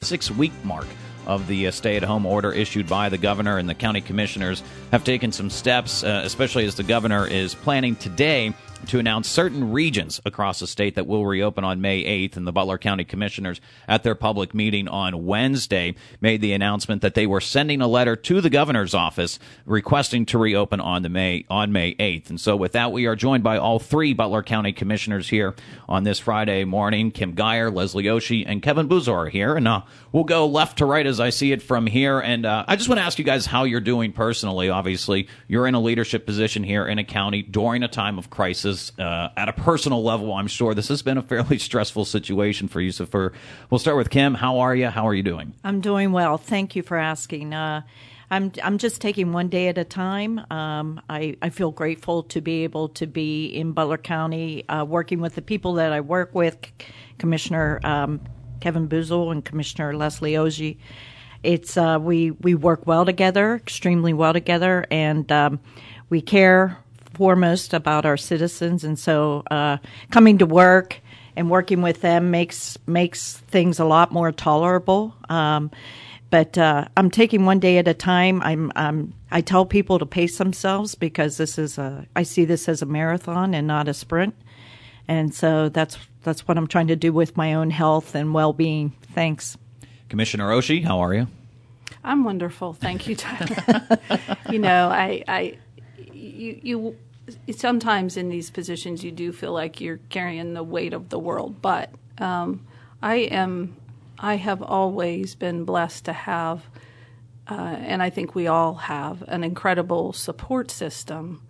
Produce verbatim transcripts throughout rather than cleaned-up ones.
six-week mark of the uh, stay-at-home order issued by the governor, and the county commissioners have taken some steps, uh, especially as the governor is planning today to announce certain regions across the state that will reopen on May eighth. And the Butler County Commissioners, at their public meeting on Wednesday, made the announcement that they were sending a letter to the governor's office requesting to reopen on the May on May eighth. And so with that, we are joined by all three Butler County Commissioners here on this Friday morning. Kim Geyer, Leslie Oshie, and Kevin Buzo are here. And uh, we'll go left to right as I see it from here. And uh, I just want to ask you guys how you're doing personally. Obviously, you're in a leadership position here in a county during a time of crisis. Uh, at a personal level, I'm sure this has been a fairly stressful situation for you. So for, we'll start with Kim. How are you? How are you doing? I'm doing well. Thank you for asking. Uh, I'm I'm just taking one day at a time. Um, I, I feel grateful to be able to be in Butler County, uh, working with the people that I work with, Commissioner um, Kevin Buzo and Commissioner Leslie Oshie. It's uh, we we work well together, extremely well together, and um, we care foremost about our citizens, and so uh, coming to work and working with them makes makes things a lot more tolerable. Um, but uh, I'm taking one day at a time. I'm, I'm I tell people to pace themselves because this is a I see this as a marathon and not a sprint, and so that's that's what I'm trying to do with my own health and well-being. Thanks, Commissioner Oshie. How are you? I'm wonderful, thank you, Tyler. you know, I, I you you. Sometimes in these positions you do feel like you're carrying the weight of the world, but um, I am, I have always been blessed to have, uh, and I think we all have, an incredible support system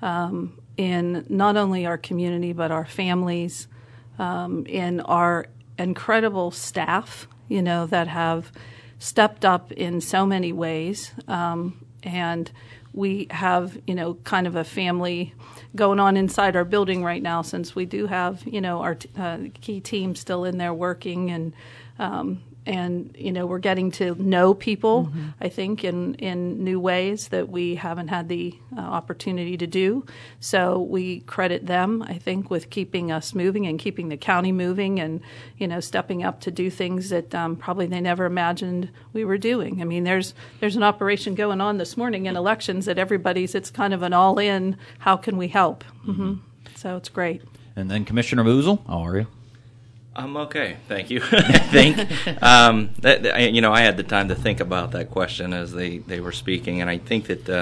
um, in not only our community but our families, um, in our incredible staff, you know, that have stepped up in so many ways, um, and we have, you know, kind of a family going on inside our building right now, since we do have, you know, our t- uh, key team still in there working, and um, and you know, we're getting to know people, mm-hmm. I think, in in new ways that we haven't had the uh, opportunity to do. So we credit them, I think, with keeping us moving and keeping the county moving, and you know, stepping up to do things that um, probably they never imagined we were doing. I mean, there's there's an operation going on this morning in elections that everybody's. It's kind of an all-in. How can we help? Mm-hmm. So it's great. And then Commissioner Buzo, how are you? I'm okay, thank you. I think, um, that, that, you know, I had the time to think about that question as they, they were speaking, and I think that uh,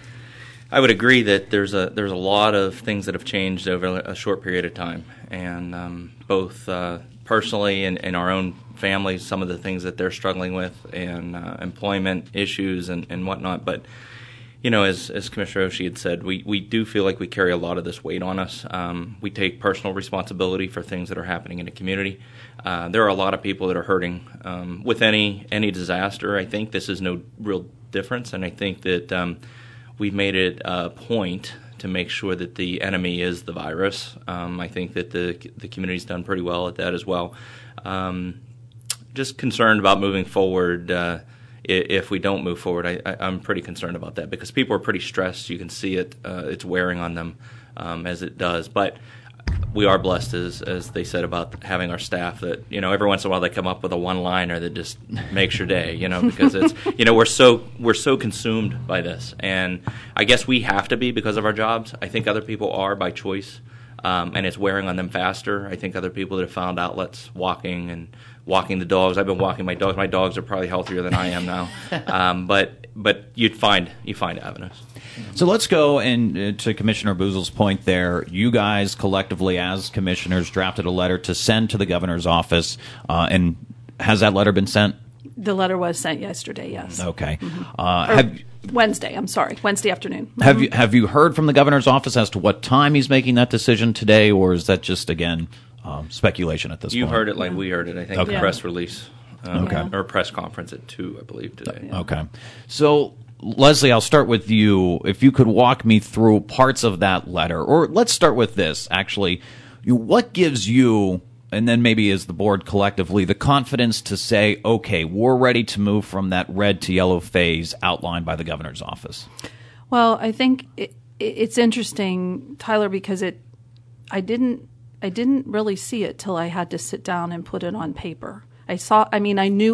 I would agree that there's a there's a lot of things that have changed over a short period of time, and um, both uh, personally and in our own families, some of the things that they're struggling with, and uh, employment issues and, and whatnot, but you know, as, as Commissioner Oshie had said, we, we do feel like we carry a lot of this weight on us. Um, we take personal responsibility for things that are happening in the community. Uh, there are a lot of people that are hurting. Um, with any any disaster, I think this is no real difference, and I think that um, we've made it a point to make sure that the enemy is the virus. Um, I think that the the community's done pretty well at that as well. Um, just concerned about moving forward. Uh, If we don't move forward, I, I, I'm pretty concerned about that because people are pretty stressed. You can see it; uh, it's wearing on them um, as it does. But we are blessed, as as they said about having our staff. That you know, every once in a while they come up with a one-liner that just makes your day. You know, because it's you know we're so we're so consumed by this, and I guess we have to be because of our jobs. I think other people are by choice, um, and it's wearing on them faster. I think other people that have found outlets, walking and walking the dogs. I've been walking my dogs. My dogs are probably healthier than I am now. Um, but but you'd find you find avenues. So let's go and uh, to Commissioner Buzo's point there. You guys collectively, as commissioners, drafted a letter to send to the governor's office, uh, and has that letter been sent? The letter was sent yesterday. Yes. Okay. Mm-hmm. Uh, have, Wednesday. I'm sorry, Wednesday afternoon. Mm-hmm. Have you have you heard from the governor's office as to what time he's making that decision today, or is that just again? Um, speculation at this you point. You heard it like we heard it. I think okay. the press release um, okay. or press conference at two, I believe, today. Yeah. Okay. So, Leslie, I'll start with you. If you could walk me through parts of that letter, or let's start with this, actually. What gives you, and then maybe as the board collectively, the confidence to say, okay, we're ready to move from that red to yellow phase outlined by the governor's office? Well, I think it, it's interesting, Tyler, because it, I didn't, I didn't really see it till I had to sit down and put it on paper. I saw, I mean, I knew it,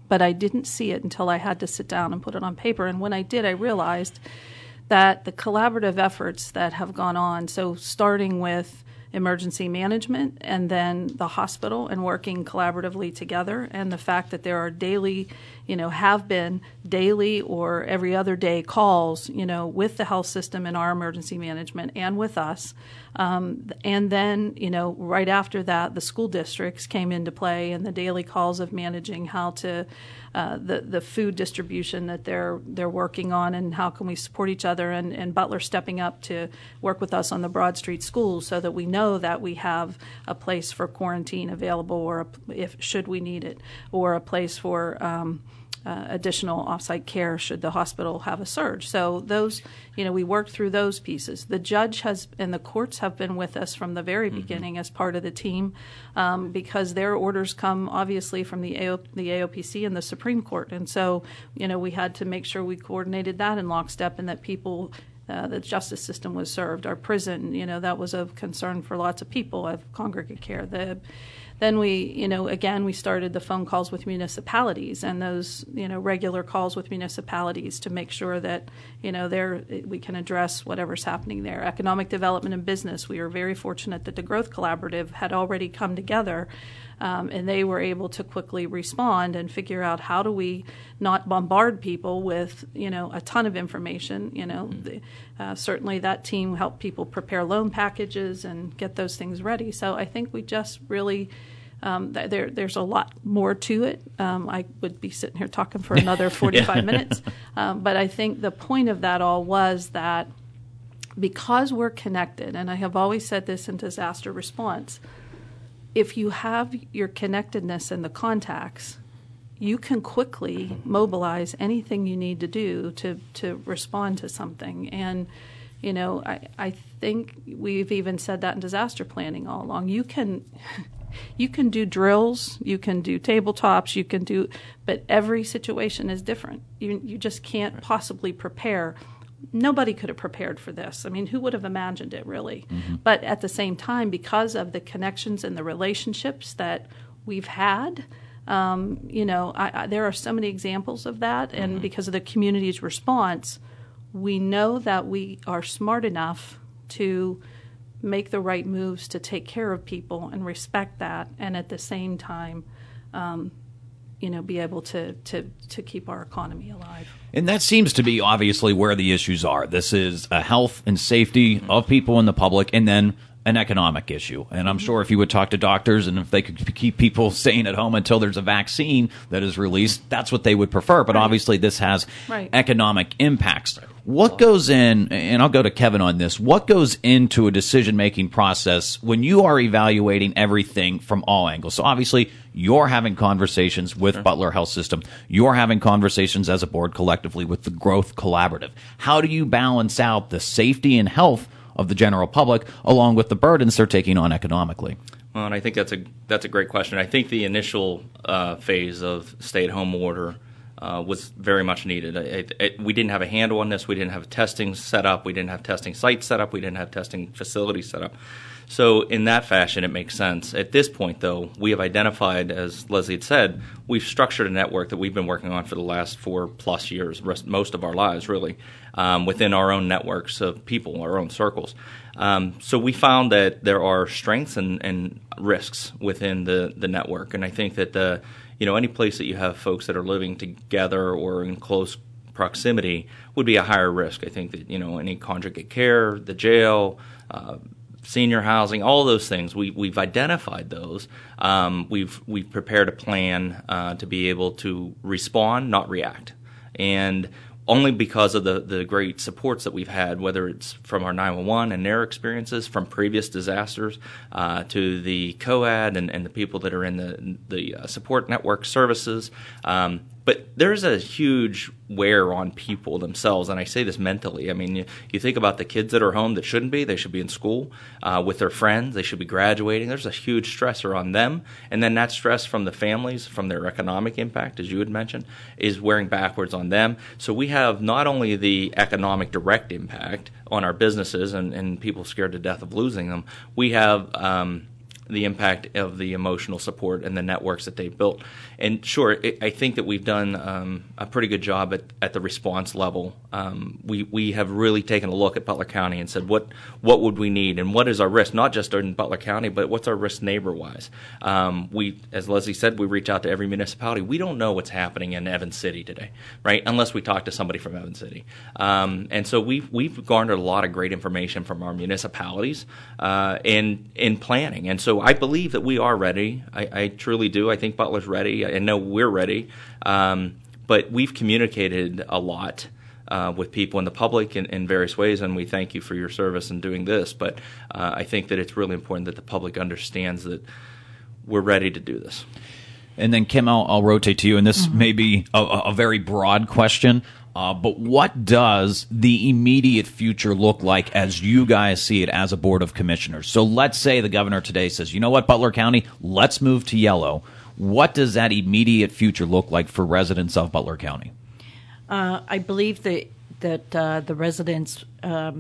but I didn't see it until I had to sit down and put it on paper. And when I did, I realized that the collaborative efforts that have gone on, so starting with emergency management and then the hospital and working collaboratively together, and the fact that there are daily, you know, have been daily or every other day calls, you know, with the health system and our emergency management and with us. Um, and then, you know, right after that, the school districts came into play and the daily calls of managing how to, uh, the, the food distribution that they're they're working on and how can we support each other, and, and Butler stepping up to work with us on the Broad Street schools so that we know that we have a place for quarantine available, or a, if should we need it, or a place for um, Uh, additional offsite care should the hospital have a surge. So those, you know, we worked through those pieces. The judge has and the courts have been with us from the very mm-hmm. beginning as part of the team, um, because their orders come obviously from the A O, the A O P C and the Supreme Court. And so, you know, we had to make sure we coordinated that in lockstep and that people, uh, the justice system was served. Our prison, you know, that was of concern for lots of people of congregate care. The Then we, you know, again, we started the phone calls with municipalities and those, you know, regular calls with municipalities to make sure that, you know, there we can address whatever's happening there. Economic development and business, we were very fortunate that the Growth Collaborative had already come together, um, and they were able to quickly respond and figure out how do we not bombard people with, you know, a ton of information. You know, mm-hmm. the, uh, certainly that team helped people prepare loan packages and get those things ready. So I think we just really Um, there, there's a lot more to it. Um, I would be sitting here talking for another forty-five yeah. minutes. Um, but I think the point of that all was that because we're connected, and I have always said this in disaster response, if you have your connectedness and the contacts, you can quickly mobilize anything you need to do to, to respond to something. And, you know, I, I think we've even said that in disaster planning all along. You can... You can do drills, you can do tabletops, you can do, but every situation is different. You you just can't right. possibly prepare. Nobody could have prepared for this. I mean, who would have imagined it, really? Mm-hmm. But at the same time, because of the connections and the relationships that we've had, um, you know, I, I, there are so many examples of that. And mm-hmm. because of the community's response, we know that we are smart enough to make the right moves to take care of people and respect that, and at the same time, um, you know, be able to, to, to keep our economy alive. And that seems to be obviously where the issues are. This is a health and safety of people in the public, and then an economic issue. And I'm sure if you would talk to doctors and if they could keep people staying at home until there's a vaccine that is released, that's what they would prefer. But right. obviously this has right. economic impacts. Right. What goes in, and I'll go to Kevin on this, what goes into a decision-making process when you are evaluating everything from all angles? So obviously you're having conversations with sure. Butler Health System. You're having conversations as a board collectively with the Growth Collaborative. How do you balance out the safety and health of the general public, along with the burdens they're taking on economically? Well, and I think that's a that's a great question. I think the initial uh, phase of stay-at-home order uh, was very much needed. It, it, we didn't have a handle on this. We didn't have testing set up. We didn't have testing sites set up. We didn't have testing facilities set up. So in that fashion, it makes sense. At this point, though, we have identified, as Leslie had said, we've structured a network that we've been working on for the last four-plus years, most of our lives, really, um, within our own networks of people, our own circles. Um, so we found that there are strengths and, and risks within the, the network. And I think that, the, you know, any place that you have folks that are living together or in close proximity would be a higher risk. I think that, you know, any congregate care, the jail, uh, senior housing, all those things, we, we've identified those. Um, we've we've prepared a plan uh, to be able to respond, not react. And only because of the, the great supports that we've had, whether it's from our nine one one and their experiences from previous disasters uh, to the COAD and, and the people that are in the, the uh, support network services. Um, but there's a huge wear on people themselves, and I say this mentally. I mean, you, you think about the kids that are home that shouldn't be. They should be in school uh, with their friends. They should be graduating. There's a huge stressor on them. And then that stress from the families, from their economic impact, as you had mentioned, is wearing backwards on them. So we have not only the economic direct impact on our businesses and, and people scared to death of losing them, we have um, the impact of the emotional support and the networks that they've built. And sure, it, I think that we've done um, a pretty good job at, at the response level. Um, we we have really taken a look at Butler County and said, what what would we need and what is our risk, not just in Butler County, but what's our risk neighbor-wise? Um, we, as Leslie said, we reach out to every municipality. We don't know what's happening in Evans City today, right, unless we talk to somebody from Evans City. Um, and so we've, we've garnered a lot of great information from our municipalities uh, in, in planning. And so I believe that we are ready. I, I truly do. I think Butler's ready. I know we're ready. Um, but we've communicated a lot uh, with people in the public in, in various ways, and we thank you for your service in doing this. But uh, I think that it's really important that the public understands that we're ready to do this. And then, Kim, I'll, I'll rotate to you, and this mm-hmm. may be a, a very broad question. Uh, but what does the immediate future look like as you guys see it as a Board of Commissioners? So let's say the governor today says, you know what, Butler County, let's move to yellow. What does that immediate future look like for residents of Butler County? Uh, I believe that, that uh, the residents, um,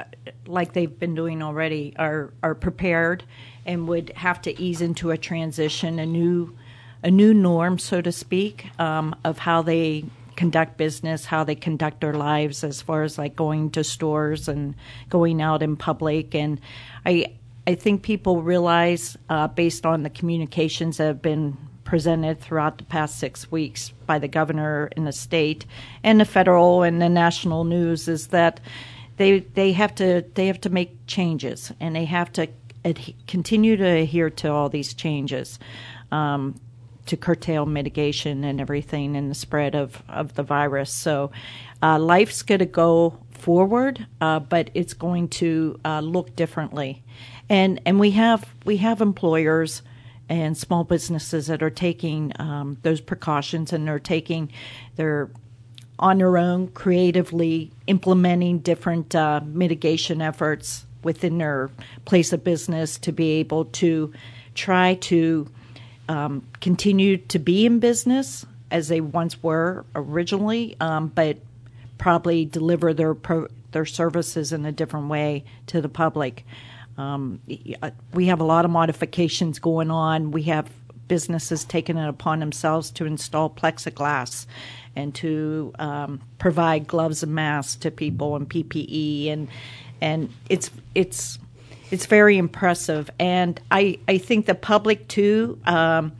like they've been doing already, are, are prepared and would have to ease into a transition, a new, a new norm, so to speak, um, of how they conduct business, how they conduct their lives as far as like going to stores and going out in public. And I I think people realize, uh, based on the communications that have been presented throughout the past six weeks by the governor in the state and the federal and the national news, is that they they have to they have to make changes, and they have to ad- continue to adhere to all these changes. Um, to curtail mitigation and everything and the spread of, of the virus. So uh, life's going to go forward, uh, but it's going to uh, look differently. And and we have we have employers and small businesses that are taking um, those precautions, and they're taking, they're on their own creatively implementing different uh, mitigation efforts within their place of business to be able to try to Um, continue to be in business as they once were originally, um, but probably deliver their pro- their services in a different way to the public. Um, we have a lot of modifications going on. We have businesses taking it upon themselves to install plexiglass and to um, provide gloves and masks to people and P P E, and and it's it's. It's very impressive, and I, I think the public, too, um,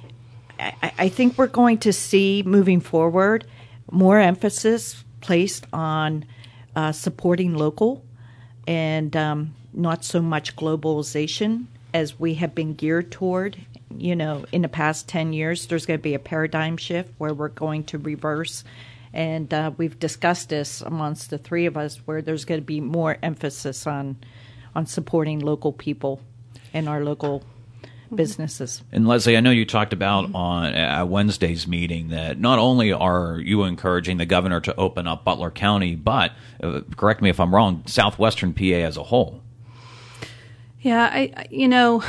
I, I think we're going to see, moving forward, more emphasis placed on uh, supporting local and um, not so much globalization as we have been geared toward. You know, in the past ten years, there's going to be a paradigm shift where we're going to reverse, and uh, we've discussed this amongst the three of us, where there's going to be more emphasis on on supporting local people and our local businesses. And Leslie, I know you talked about on uh, Wednesday's meeting that not only are you encouraging the governor to open up Butler County, but, uh, correct me if I'm wrong, southwestern P A as a whole. Yeah, I you know,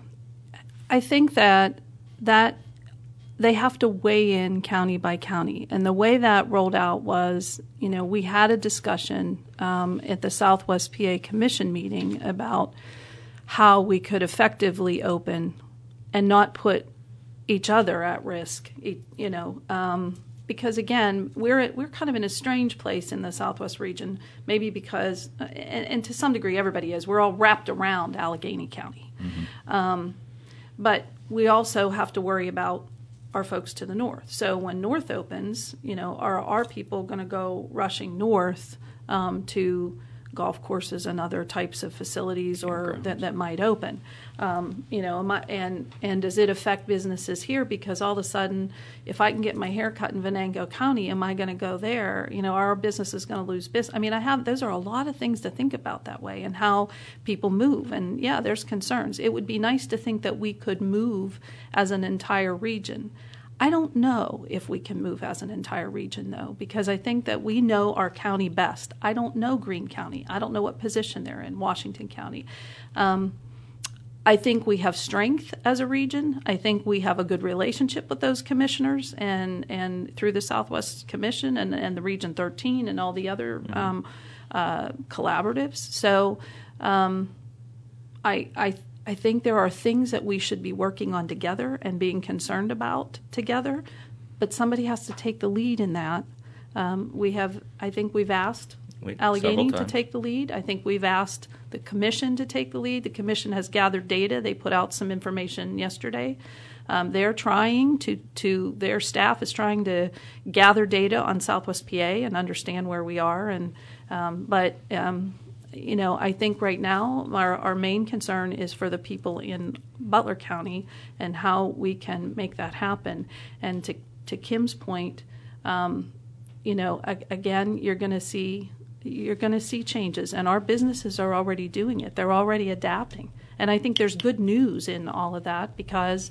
I think that that they have to weigh in county by county. And the way that rolled out was, you know, we had a discussion um, at the Southwest P A Commission meeting about how we could effectively open and not put each other at risk, you know, um, because, again, we're we're kind of in a strange place in the Southwest region, maybe because, and, and to some degree everybody is, we're all wrapped around Allegheny County. Mm-hmm. Um, but we also have to worry about our folks to the north. So when north opens, you know, are our people going to go rushing north um, to golf courses and other types of facilities or that, that might open? Um, you know, and and does it affect businesses here? Because all of a sudden, if I can get my hair cut in Venango County, am I going to go there? You know, our business is going to lose business. I mean, I have those are a lot of things to think about that way, and how people move. And yeah, there's concerns. It would be nice to think that we could move as an entire region. I don't know if we can move as an entire region, though, because I think that we know our county best. I don't know Greene County. I don't know what position they're in, Washington County. Um, I think we have strength as a region. I think we have a good relationship with those commissioners and, and through the Southwest Commission and, and the Region thirteen and all the other mm-hmm. um, uh, collaboratives. So um, I, I I think there are things that we should be working on together and being concerned about together, but somebody has to take the lead in that. Um, we have, I think we've asked We- Allegheny several to times. take the lead. I think we've asked the commission to take the lead. The commission has gathered data. They put out some information yesterday. Um, they're trying to, to, their staff is trying to gather data on Southwest P A and understand where we are. And um, but um, you know, I think right now our, our main concern is for the people in Butler County and how we can make that happen. And to to Kim's point, um, you know, a, again, you're going to see you're going to see changes, and our businesses are already doing it. They're already adapting, and I think there's good news in all of that because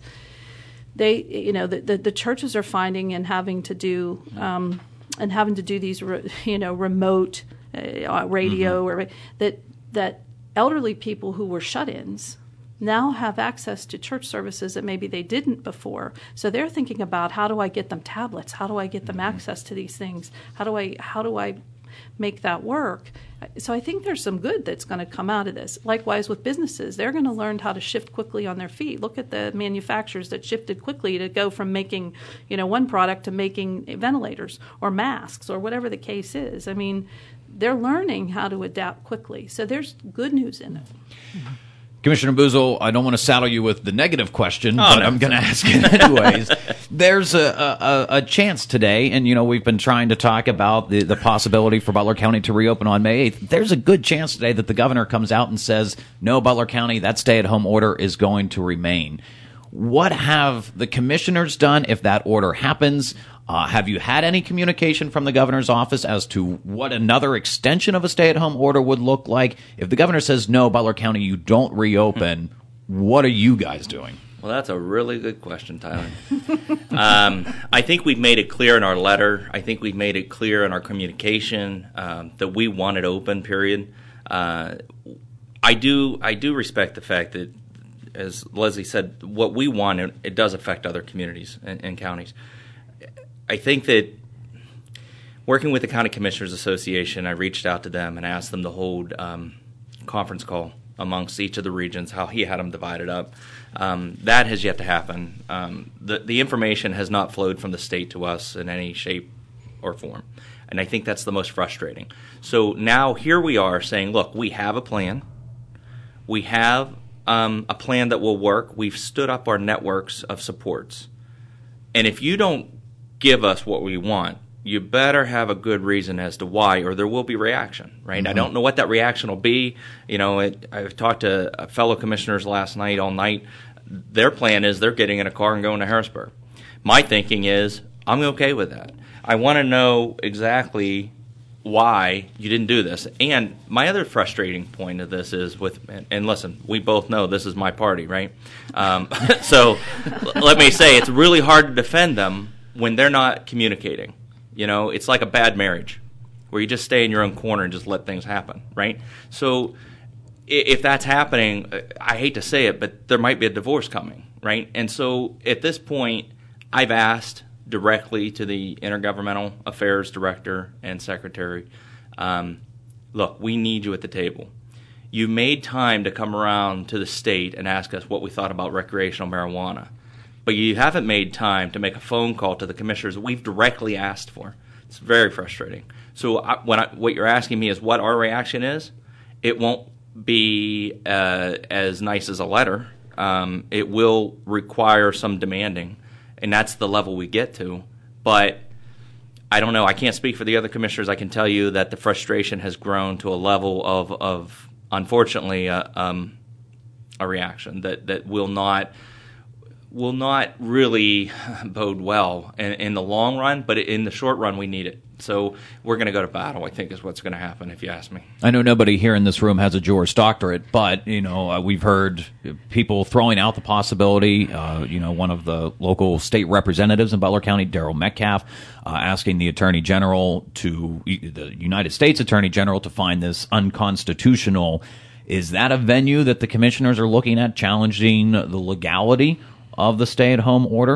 they, you know, the the, the churches are finding and having to do um, and having to do these, re, you know, remote uh, radio mm-hmm. or that that elderly people who were shut-ins now have access to church services that maybe they didn't before. So they're thinking about, how do I get them tablets? How do I get them mm-hmm. access to these things? How do I how do I make that work? So I think there's some good that's going to come out of this. Likewise with businesses, they're going to learn how to shift quickly on their feet. Look at the manufacturers that shifted quickly to go from making, you know, one product to making ventilators or masks or whatever the case is. I mean, they're learning how to adapt quickly. So there's good news in it. Mm-hmm. Commissioner Boozle, I don't want to saddle you with the negative question, oh, but no. I'm going to ask it anyways. There's a, a, a chance today, and, you know, we've been trying to talk about the, the possibility for Butler County to reopen on May eighth. There's a good chance today that the governor comes out and says, no, Butler County, that stay-at-home order is going to remain. What have the commissioners done if that order happens? Uh, have you had any communication from the governor's office as to what another extension of a stay-at-home order would look like? If the governor says, no, Butler County, you don't reopen, what are you guys doing? Well, that's a really good question, Tyler. um, I think we've made it clear in our letter. I think we've made it clear in our communication um, that we want it open, period. Uh, I do I do respect the fact that, as Leslie said, what we want, it, it does affect other communities and, and counties. I think that working with the County Commissioners Association, I reached out to them and asked them to hold um, a conference call amongst each of the regions, how he had them divided up. Um, that has yet to happen. Um, the, the information has not flowed from the state to us in any shape or form, and I think that's the most frustrating. So now here we are saying, look, we have a plan. We have um, a plan that will work. We've stood up our networks of supports. And if you don't give us what we want, you better have a good reason as to why, or there will be reaction, right? Mm-hmm. I don't know what that reaction will be. You know, it, I've talked to fellow commissioners last night, all night. Their plan is they're getting in a car and going to Harrisburg. My thinking is I'm okay with that. I want to know exactly why you didn't do this. And my other frustrating point of this is with, and, and listen, we both know this is my party, right? Um, so let me say it's really hard to defend them when they're not communicating. You know, it's like a bad marriage where you just stay in your own corner and just let things happen, right? So if that's happening, I hate to say it, but there might be a divorce coming, right? And so at this point, I've asked directly to the Intergovernmental Affairs Director and Secretary, um, look, we need you at the table. You made time to come around to the state and ask us what we thought about recreational marijuana. But you haven't made time to make a phone call to the commissioners that we've directly asked for. It's very frustrating. So I, when I, what you're asking me is what our reaction is. It won't be uh, as nice as a letter. Um, it will require some demanding, and that's the level we get to. But I don't know. I can't speak for the other commissioners. I can tell you that the frustration has grown to a level of, of unfortunately, uh, um, a reaction that, that will not – will not really bode well in, in the long run, but in the short run, we need it. So we're going to go to battle, I think, is what's going to happen, if you ask me. I know nobody here in this room has a Juris Doctorate, but, you know, uh, we've heard people throwing out the possibility, uh, you know, one of the local state representatives in Butler County, Daryl Metcalf, uh, asking the Attorney General to, the United States Attorney General, to find this unconstitutional. Is that a venue that the commissioners are looking at, challenging the legality of the stay-at-home order?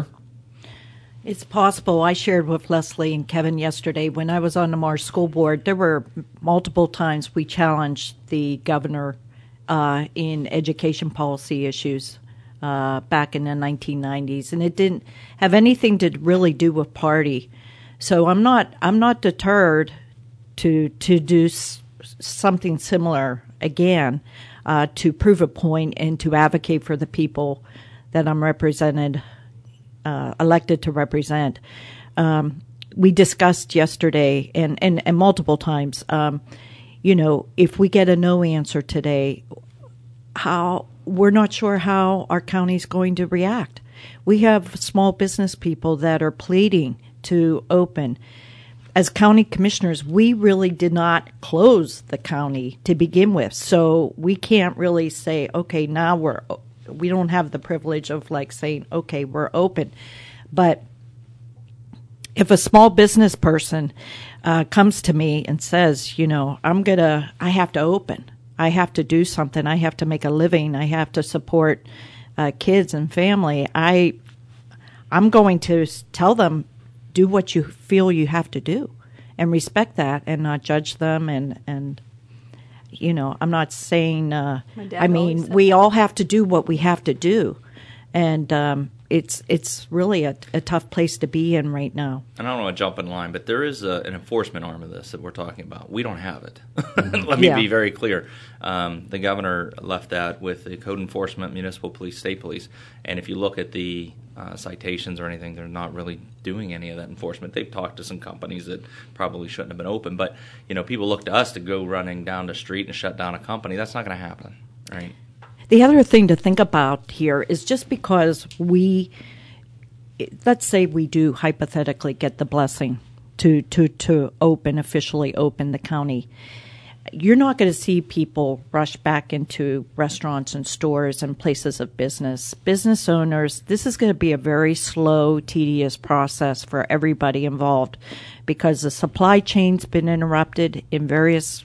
It's possible. I shared with Leslie and Kevin yesterday when I was on the Mars School Board, there were multiple times we challenged the governor uh, in education policy issues uh, back in the nineteen nineties, and it didn't have anything to really do with party. So I'm not I'm not deterred to to do s- something similar again, uh, to prove a point and to advocate for the people that I'm represented, uh, elected to represent. Um, we discussed yesterday and, and, and multiple times, um, you know, if we get a no answer today, how we're not sure how our county's going to react. We have small business people that are pleading to open. As county commissioners, we really did not close the county to begin with, so we can't really say, okay, now we're, we don't have the privilege of like saying, okay, we're open. But if a small business person uh, comes to me and says, you know, I'm gonna, I have to open, I have to do something, I have to make a living, I have to support uh, kids and family, I, I'm going to tell them, do what you feel you have to do, and respect that, and not judge them. And, and you know, I'm not saying, uh, I mean, we all have to do what we have to do. And um, it's it's really a, a tough place to be in right now. And I don't want to jump in line, but there is a, an enforcement arm of this that we're talking about. We don't have it. Let me yeah. be very clear. Um, the governor left that with the code enforcement, municipal police, state police. And if you look at the uh, citations or anything, they're not really doing any of that enforcement. They've talked to some companies that probably shouldn't have been open. But, you know, people look to us to go running down the street and shut down a company. That's not going to happen, right? The other thing to think about here is just because we, let's say we do hypothetically get the blessing to, to, to open, officially open the county, you're not going to see people rush back into restaurants and stores and places of business. Business owners, this is going to be a very slow, tedious process for everybody involved because the supply chain's been interrupted in various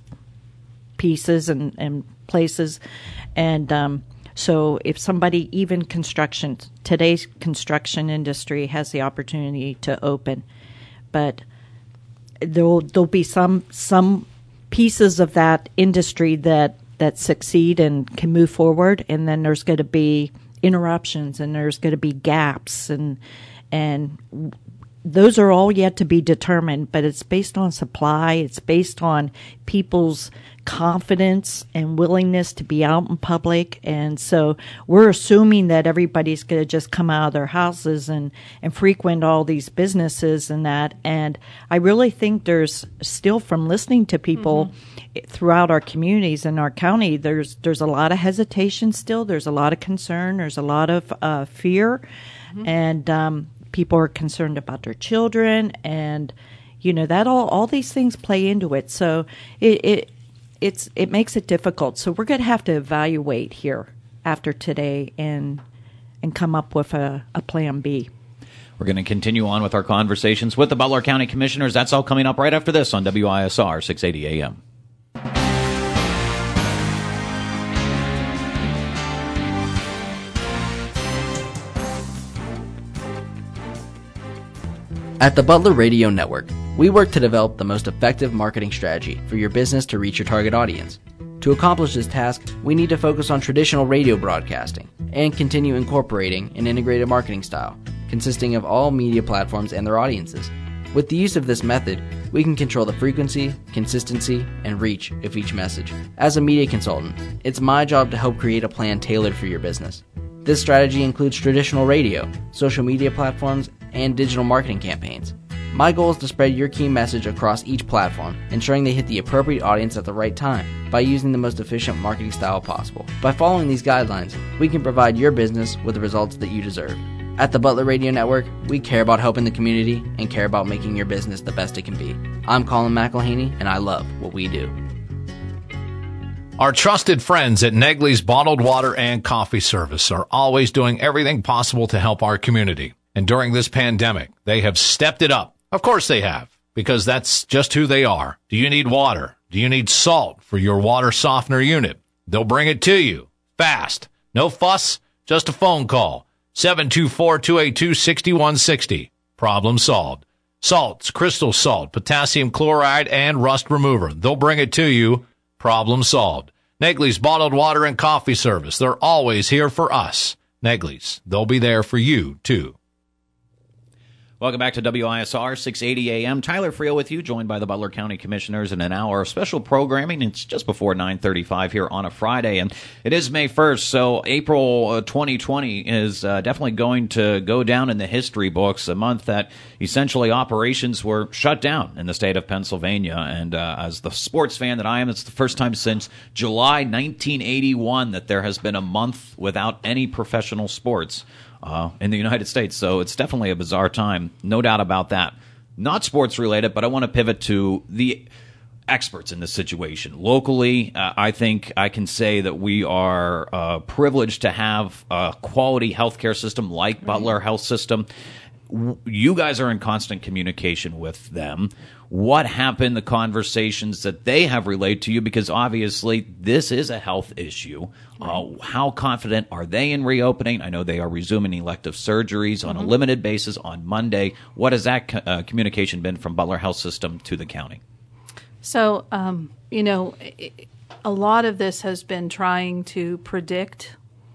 pieces and, and places. And um, so if somebody, even construction, today's construction industry has the opportunity to open, but there'll, there'll be some some pieces of that industry that, that succeed and can move forward, and then there's going to be interruptions and there's going to be gaps, and and those are all yet to be determined, but it's based on supply, it's based on people's confidence and willingness to be out in public. And so we're assuming that everybody's going to just come out of their houses and, and frequent all these businesses and that. And I really think there's still, from listening to people mm-hmm. throughout our communities in our county, there's there's a lot of hesitation still. There's a lot of concern. There's a lot of uh, fear. Mm-hmm. And um, people are concerned about their children. And, you know, that all, all these things play into it. So it, it It's it makes it difficult. So we're going to have to evaluate here after today and and come up with a, a plan B. We're going to continue on with our conversations with the Butler County Commissioners. That's all coming up right after this on W I S R six eighty A M. At the Butler Radio Network, we work to develop the most effective marketing strategy for your business to reach your target audience. To accomplish this task, we need to focus on traditional radio broadcasting and continue incorporating an integrated marketing style consisting of all media platforms and their audiences. With the use of this method, we can control the frequency, consistency, and reach of each message. As a media consultant, it's my job to help create a plan tailored for your business. This strategy includes traditional radio, social media platforms, and digital marketing campaigns. My goal is to spread your key message across each platform, ensuring they hit the appropriate audience at the right time by using the most efficient marketing style possible. By following these guidelines, we can provide your business with the results that you deserve. At the Butler Radio Network, we care about helping the community and care about making your business the best it can be. I'm Colin McElhaney, and I love what we do. Our trusted friends at Negley's Bottled Water and Coffee Service are always doing everything possible to help our community. And during this pandemic, they have stepped it up. Of course they have, because that's just who they are. Do you need water? Do you need salt for your water softener unit? They'll bring it to you fast. No fuss, just a phone call. seven two four, two eight two, six one six zero. Problem solved. Salts, crystal salt, potassium chloride, and rust remover. They'll bring it to you. Problem solved. Negley's Bottled Water and Coffee Service. They're always here for us. Negley's. They'll be there for you, too. Welcome back to W I S R, six eighty A M. Tyler Friel with you, joined by the Butler County Commissioners in an hour of special programming. It's just before nine thirty-five here on a Friday, and it is May first, so April uh, twenty twenty is uh, definitely going to go down in the history books, a month that essentially operations were shut down in the state of Pennsylvania. And uh, as the sports fan that I am, it's the first time since July nineteen eighty-one that there has been a month without any professional sports Uh, in the United States. So it's definitely a bizarre time, no doubt about that. Not sports related, but I want to pivot to the experts in this situation. Locally, uh, I think I can say that we are uh, privileged to have a quality healthcare system like right. Butler Health System. You guys are in constant communication with them. What happened, the conversations that they have relayed to you? Because obviously this is a health issue. Uh, how confident are they in reopening? I know they are resuming elective surgeries on mm-hmm. a limited basis on Monday. What has that co- uh, communication been from Butler Health System to the county? So, um, you know, a lot of this has been trying to predict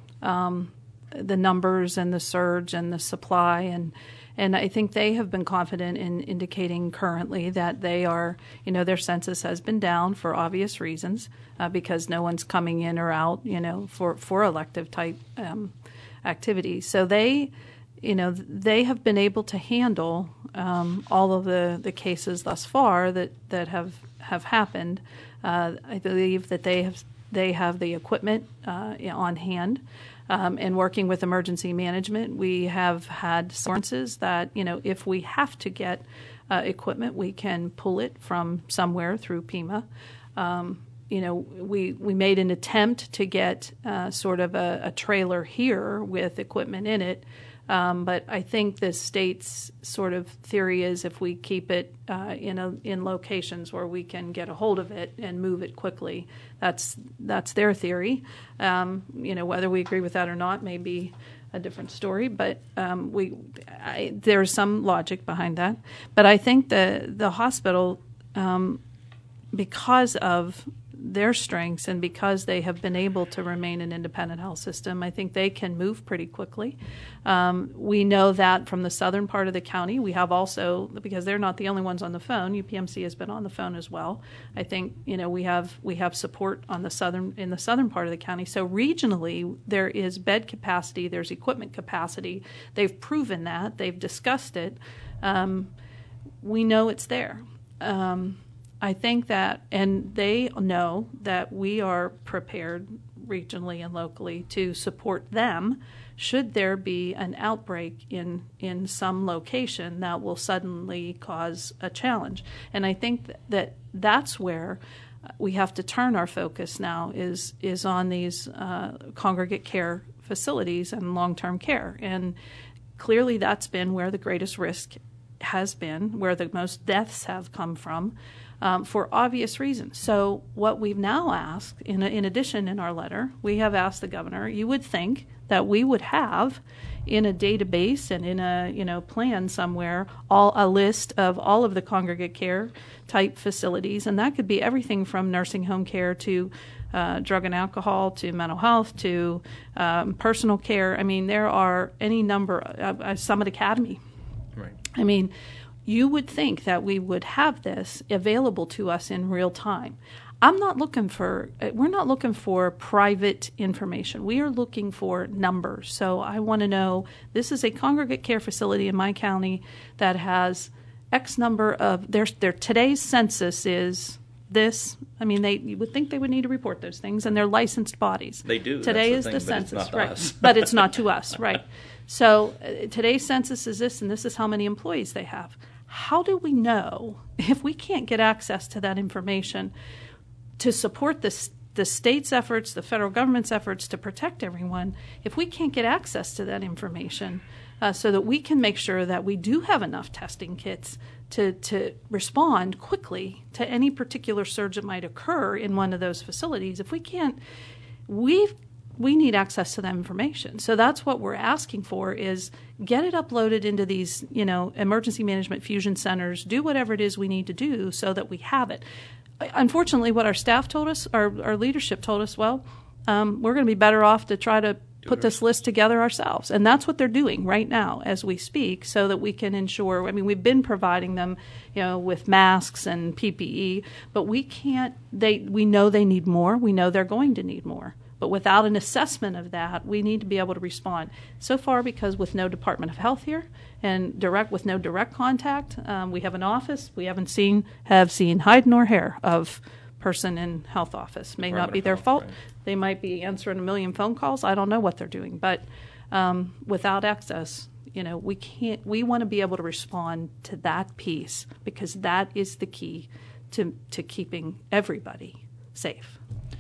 um, the numbers and the surge and the supply, and And I think they have been confident in indicating currently that they are, you know, their census has been down for obvious reasons uh, because no one's coming in or out, you know, for, for elective type um, activities. So they, you know, they have been able to handle um, all of the, the cases thus far that, that have, have happened. Uh, I believe that they have they have the equipment uh, on hand. Um, and working with emergency management, we have had sources that, you know, if we have to get uh, equipment, we can pull it from somewhere through Pima. Um, you know, we, we made an attempt to get uh, sort of a, a trailer here with equipment in it. Um, but I think the state's sort of theory is if we keep it uh, in a, in locations where we can get a hold of it and move it quickly, that's that's their theory. Um, you know, whether we agree with that or not may be a different story. But um, we I, there's some logic behind that. But I think the the hospital, um, because of their strengths and because they have been able to remain an independent health system, I think they can move pretty quickly. Um, we know that from the southern part of the county. We have also, because they're not the only ones on the phone, U P M C has been on the phone as well. I think, you know, we have we have support on the southern in the southern part of the county. So regionally, there is bed capacity, there's equipment capacity. They've proven that. They've discussed it. Um, we know it's there. Um, I think that, and they know that we are prepared regionally and locally to support them should there be an outbreak in, in some location that will suddenly cause a challenge. And I think that that's where we have to turn our focus now is, is on these uh, congregate care facilities and long-term care. And clearly that's been where the greatest risk has been, where the most deaths have come from. Um, for obvious reasons. So what we've now asked, in, in addition in our letter, we have asked the governor, you would think that we would have in a database and in a you know plan somewhere all a list of all of the congregate care type facilities, and that could be everything from nursing home care to uh, drug and alcohol to mental health to um, personal care. I mean, there are any number of uh, Summit Academy. Right. I mean, you would think that we would have this available to us in real time. I'm not looking for, we're not looking for private information. We are looking for numbers. So I want to know, this is a congregate care facility in my county that has X number of, their, their today's census is this. I mean, they you would think they would need to report those things, and they're licensed bodies. They do. Today That's is the, the thing, census, but right? us. But it's not to us, right? So uh, today's census is this, and this is how many employees they have. How do we know if we can't get access to that information to support the, the state's efforts, the federal government's efforts to protect everyone, if we can't get access to that information uh, so that we can make sure that we do have enough testing kits to, to respond quickly to any particular surge that might occur in one of those facilities, if we can't, we've we need access to that information. So that's what we're asking for, is get it uploaded into these, you know, emergency management fusion centers, do whatever it is we need to do so that we have it. unfortunately, what our staff told us, our, our leadership told us, well, um, we're going to be better off to try to put this list together ourselves. And that's what they're doing right now as we speak, so that we can ensure, I mean, we've been providing them, you know, with masks and P P E, but we can't, they, we know they need more. We know they're going to need more. But without an assessment of that, we need to be able to respond. So far, because with no Department of Health here and direct with no direct contact, um, we have an office. We haven't seen, have seen hide nor hair of person in health office. May not be their fault. Right. They might be answering a million phone calls. I don't know what they're doing. But um, without access, you know, we can't. We want to be able to respond to that piece, because that is the key to to keeping everybody safe.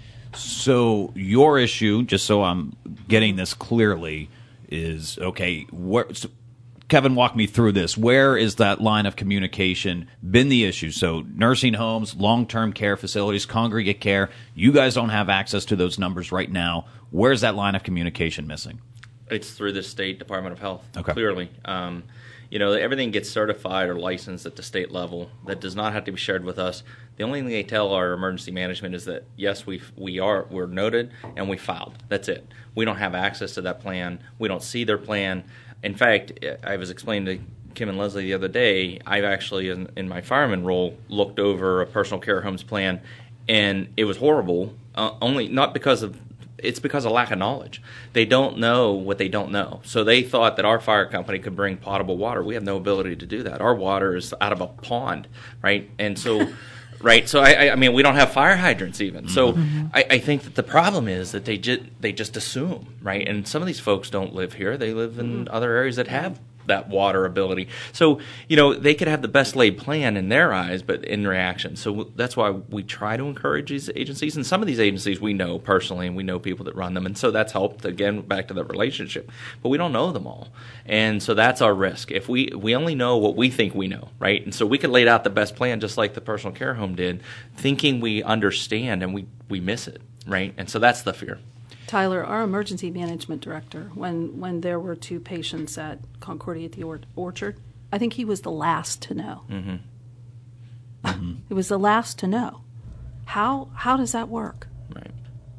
So your issue, just so I'm getting this clearly, is okay. Where, so Kevin, walk me through this. Where is that line of communication been the issue? So nursing homes, long-term care facilities, congregate care, you guys don't have access to those numbers right now. Where's that line of communication missing? It's through the state Department of Health, okay. Clearly. Um, you know, everything gets certified or licensed at the state level. That does not have to be shared with us. The only thing they tell our emergency management is that, yes, we we are, we're noted and we filed. That's it. We don't have access to that plan. We don't see their plan. In fact, I was explaining to Kim and Leslie the other day, I've actually, in, in my fireman role, looked over a personal care homes plan, and it was horrible, uh, only not because of, it's because of lack of knowledge. They don't know what they don't know. So they thought that our fire company could bring potable water. We have no ability to do that. Our water is out of a pond, right? And so... Right, so I, I mean, we don't have fire hydrants even. So mm-hmm. I, I think that the problem is that they just they just assume, right? And some of these folks don't live here; they live in mm-hmm. other areas that have that water ability. So you know, they could have the best laid plan in their eyes, but in reaction. So that's why we try to encourage these agencies. And some of these agencies we know personally, and we know people that run them, and so that's helped. Again, back to the relationship, but we don't know them all, and so that's our risk. If we we only know what we think we know, right? And so we could lay out the best plan, just like the personal care home did, thinking we understand, and we we miss it, right? And so that's the fear. Tyler, our emergency management director, when, when there were two patients at Concordia at the or- Orchard, I think he was the last to know. Mm-hmm. Mm-hmm. It was the last to know. How how does that work? Right.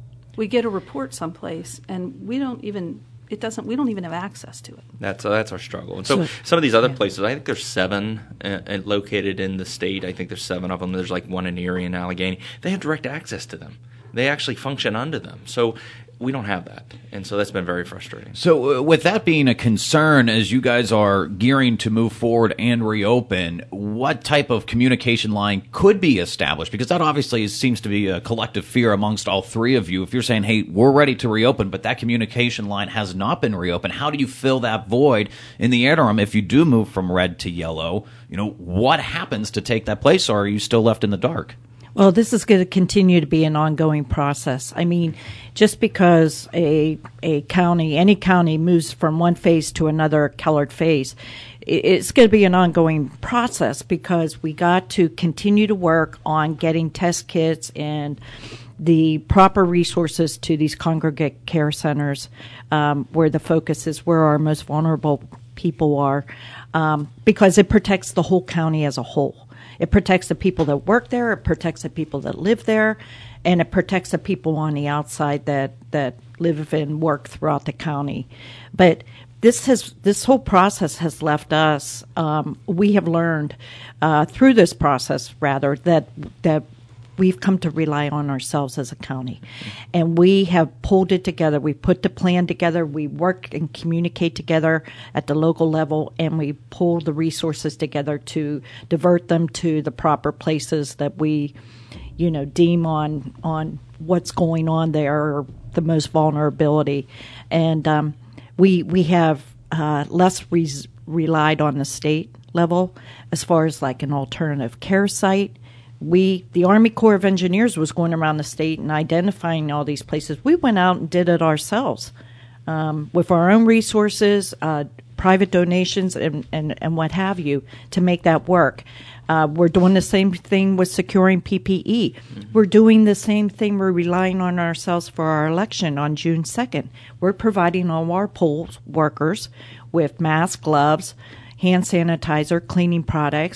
We get a report someplace, and we don't even it doesn't we don't even have access to it. That's uh, that's our struggle. And so, so some of these other yeah. places, I think there's seven uh, located in the state. I think there's seven of them. There's like one in Erie and Allegheny. They have direct access to them. They actually function under them. So we don't have that, and so that's been very frustrating. So uh, with that being a concern, as you guys are gearing to move forward and reopen, what type of communication line could be established? Because that obviously seems to be a collective fear amongst all three of you. If you're saying, hey, we're ready to reopen, but that communication line has not been reopened, how do you fill that void in the interim if you do move from red to yellow? You know, what happens to take that place, or are you still left in the dark? Well, this is going to continue to be an ongoing process. I mean, just because a a county, any county moves from one phase to another colored phase, it's going to be an ongoing process, because we got to continue to work on getting test kits and the proper resources to these congregate care centers, um, where the focus is where our most vulnerable people are, um, because it protects the whole county as a whole. It protects the people that work there, it protects the people that live there, and it protects the people on the outside that, that live and work throughout the county. But this has this whole process has left us, um, we have learned uh, through this process, rather, that that we've come to rely on ourselves as a county. And we have pulled it together. We put the plan together. We work and communicate together at the local level, and we pull the resources together to divert them to the proper places that we, you know, deem on on what's going on there, or the most vulnerability. And um, we we have uh, less re- relied on the state level as far as like an alternative care site. We, the Army Corps of Engineers, was going around the state and identifying all these places. We went out and did it ourselves um, with our own resources, uh, private donations, and, and, and what have you, to make that work. Uh, we're doing the same thing with securing P P E. Mm-hmm. We're doing the same thing. We're relying on ourselves for our election on June second. We're providing all our poll workers with masks, gloves, hand sanitizer, cleaning products,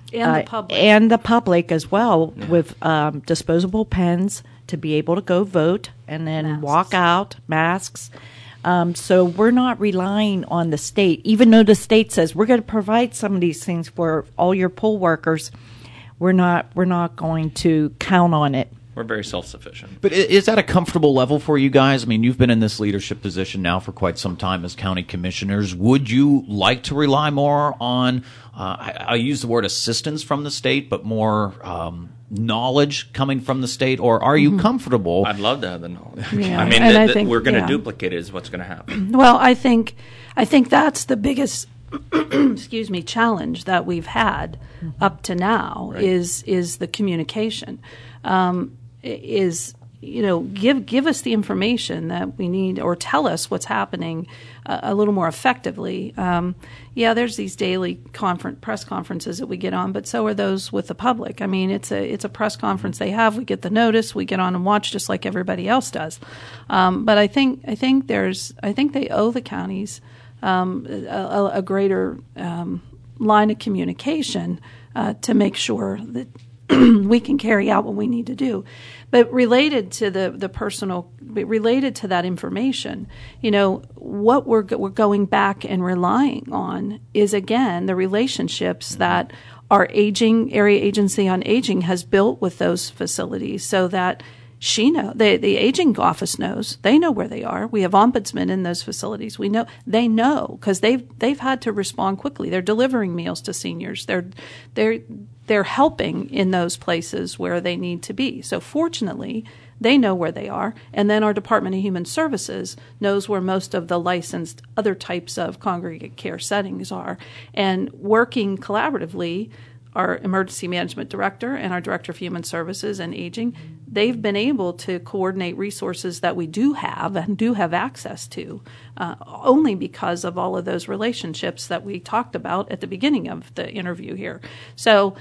And uh, the public. and the public as well, yeah. with um, disposable pens to be able to go vote and then masks. walk out, masks. Um, so we're not relying on the state, even though the state says we're going to provide some of these things for all your poll workers. We're not. We're not going to count on it. We're very self-sufficient. But is that a comfortable level for you guys? I mean, you've been in this leadership position now for quite some time as county commissioners. Would you like to rely more on, uh, I, I use the word assistance from the state, but more um, knowledge coming from the state? Or are you mm-hmm. comfortable? I'd love to have the knowledge. Yeah. I mean, and th- I th- think, we're going to yeah. duplicate it is what's going to happen. Well, I think, I think that's the biggest excuse me, challenge that we've had mm-hmm. up to now right. is is the communication. Um, is, you know, give give us the information that we need, or tell us what's happening uh, a little more effectively. Um, yeah, there's these daily conference press conferences that we get on, but so are those with the public. I mean, it's a it's a press conference they have. We get the notice, we get on and watch just like everybody else does. Um, but I think I think there's I think they owe the counties um, a, a greater um, line of communication uh, to make sure that we can carry out what we need to do. But related to the, the personal, related to that information, you know, what we're we're going back and relying on is, again, the relationships that our aging area agency on aging has built with those facilities, so that she know the the aging office knows, they know where they are. We have ombudsmen in those facilities. We know they know because they've they've had to respond quickly. They're delivering meals to seniors. They're they're they're helping in those places where they need to be. So fortunately, they know where they are. And then our Department of Human Services knows where most of the licensed other types of congregate care settings are. And working collaboratively, our Emergency Management Director and our Director of Human Services and Aging, they've been able to coordinate resources that we do have and do have access to, uh, only because of all of those relationships that we talked about at the beginning of the interview here. So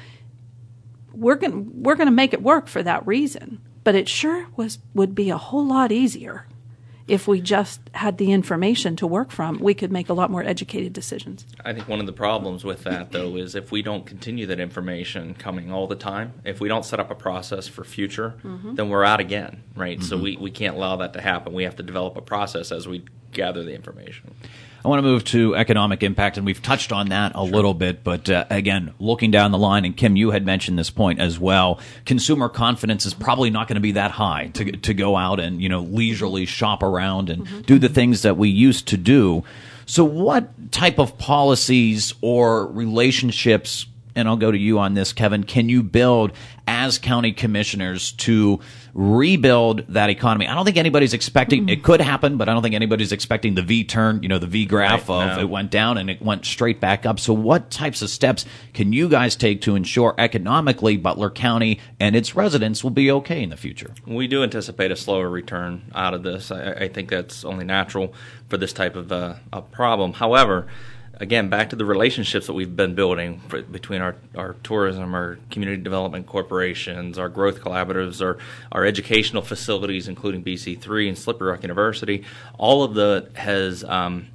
we're going we're going to make it work for that reason. But it sure was would be a whole lot easier if we just had the information to work from. We could make a lot more educated decisions. I think one of the problems with that, though, is if we don't continue that information coming all the time, if we don't set up a process for future, mm-hmm. then we're out again, right? Mm-hmm. So we, we can't allow that to happen. We have to develop a process as we gather the information. I want to move to economic impact, and we've touched on that a sure. little bit. But uh, again, looking down the line, and Kim, you had mentioned this point as well, consumer confidence is probably not going to be that high to to go out and, you know, leisurely shop around and mm-hmm. do the things that we used to do. So what type of policies or relationships, and I'll go to you on this, Kevin, can you build as county commissioners to rebuild that economy? I don't think anybody's expecting, mm-hmm. it could happen, but I don't think anybody's expecting the V-turn, you know, the V-graph right, of no. it went down and it went straight back up. So what types of steps can you guys take to ensure economically Butler County and its residents will be okay in the future? We do anticipate a slower return out of this. I, I think that's only natural for this type of uh, a problem. However, again, back to the relationships that we've been building for, between our, our tourism, our community development corporations, our growth collaboratives, our, our educational facilities, including B C three and Slippery Rock University. All of the has um,